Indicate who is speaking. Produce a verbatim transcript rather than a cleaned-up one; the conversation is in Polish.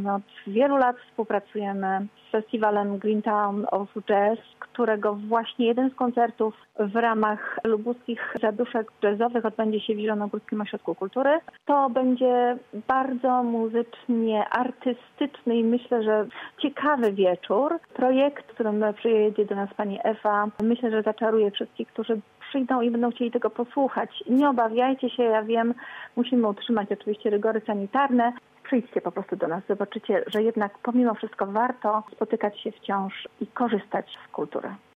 Speaker 1: My od wielu lat współpracujemy z festiwalem Greentown of Jazz, którego właśnie jeden z koncertów w ramach lubuskich zaduszek jazzowych odbędzie się w Zielonogórskim Ośrodku Kultury. To będzie bardzo muzycznie artystyczny i myślę, że ciekawy wieczór. Projekt, w którym przyjedzie do nas pani Ewa, myślę, że zaczaruje wszystkich, którzy przyjdą i będą chcieli tego posłuchać. Nie obawiajcie się, ja wiem, musimy utrzymać oczywiście rygory sanitarne. Przyjdźcie po prostu do nas, zobaczycie, że jednak pomimo wszystko warto spotykać się wciąż i korzystać z kultury.